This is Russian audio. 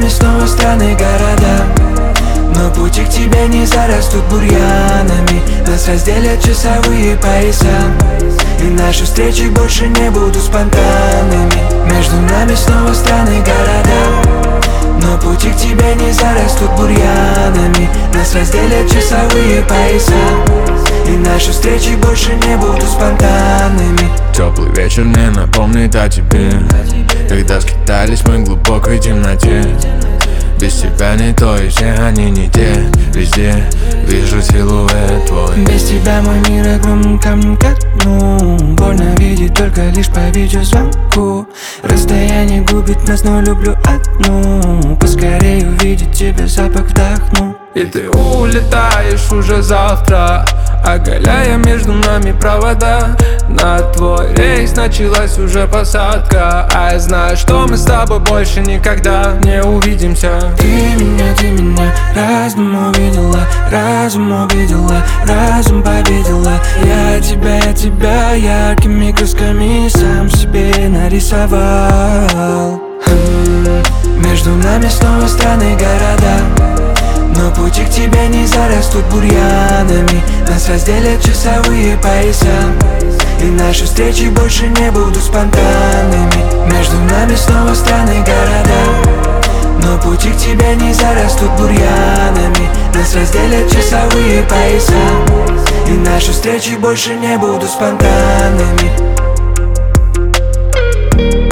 нами снова странные города, но пути к тебе не зарастут бурьянами. Нас разделят часовые пояса, и наши встречи больше не будут спонтанными. Между нами снова странные города, но пути к тебе не зарастут бурьянами. Нас разделят часовые пояса, и наши встречи больше не будут спонтанными. Теплый вечер мне напомнит о тебе, когда скитались мы в глубокой темноте. Без тебя не то, и все они не те. Везде вижу силуэт твой. Без тебя мой мир огромным камнем ко дну. Больно видеть только лишь по видеозвонку. Расстояние губит нас, но люблю одну. Поскорее увидеть тебя, запах вдохну. И ты улетаешь уже завтра, оголяя между нами провода. На твой рейс началась уже посадка, а я знаю, что мы с тобой больше никогда не увидимся. Ты меня разум увидела, разум победила. Я тебя яркими красками сам себе нарисовал. Между нами снова странные города, но пути к тебе не зарастут бурьянами. Нас разделят часовые пояса, и наши встречи больше не будут спонтанными. Между нами снова странные города, но пути к тебе не зарастут бурьянами. Нас разделят часовые пояса, и наши встречи больше не будут спонтанными.